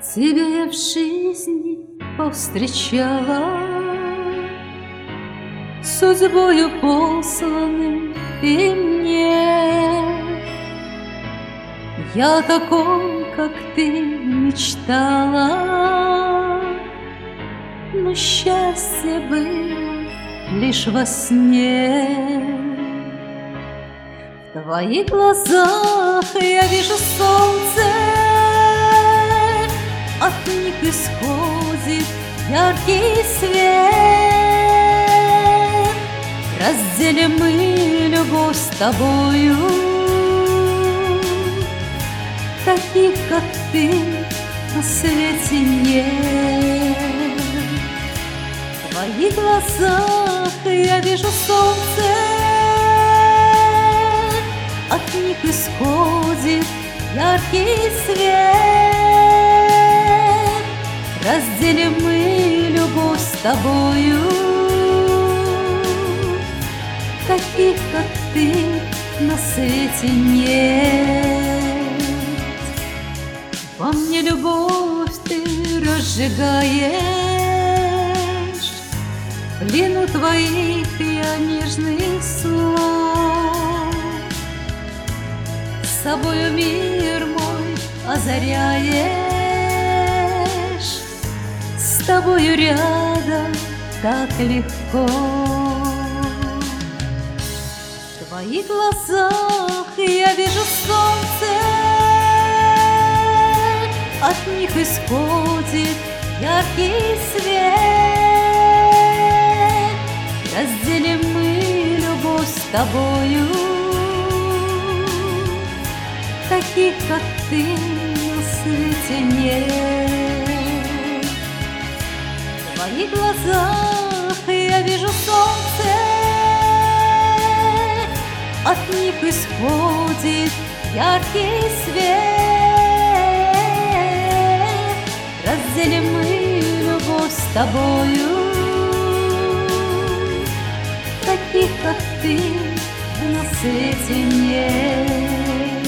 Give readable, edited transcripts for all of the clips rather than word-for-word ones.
Тебя я в жизни повстречала, судьбою посланным ты мне. Я такой, как ты, мечтала, но счастье было лишь во сне. В твоих глазах я вижу солнце, от них исходит яркий свет. Разделим мы любовь с тобою, таких, как ты, на свете нет. В твоих глазах я вижу солнце, от них исходит яркий свет. Разделим мы любовь с тобою, таких, как ты, на свете нет. Во мне любовь ты разжигаешь, в плену твоих я нежных слов. С собою мир мой озаряешь, с тобою рядом так легко. В твоих глазах я вижу солнце, от них исходит яркий свет. Разделим мы любовь с тобою, таких, как ты, на свете нет. В твоих глазах я вижу солнце, от них исходит яркий свет. Разделим мы любовь с тобою, таких, как ты, на свете нет.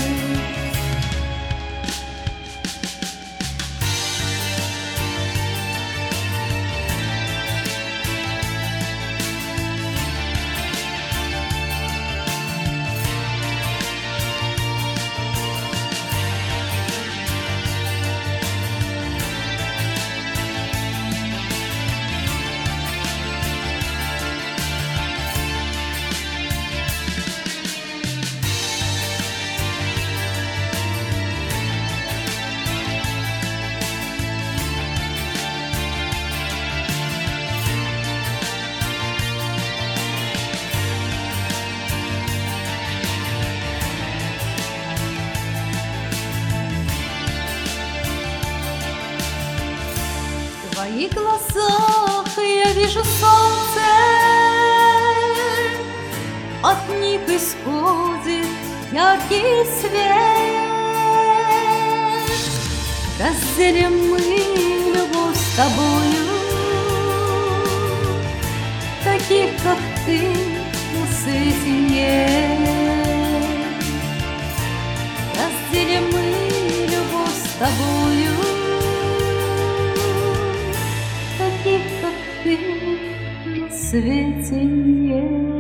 В твоих глазах я вижу солнце, от них исходит яркий свет. Разделим мы любовь с тобою, таких, как ты, на свете нет. Разделим мы любовь с тобою, таких, как ты, на свете нет.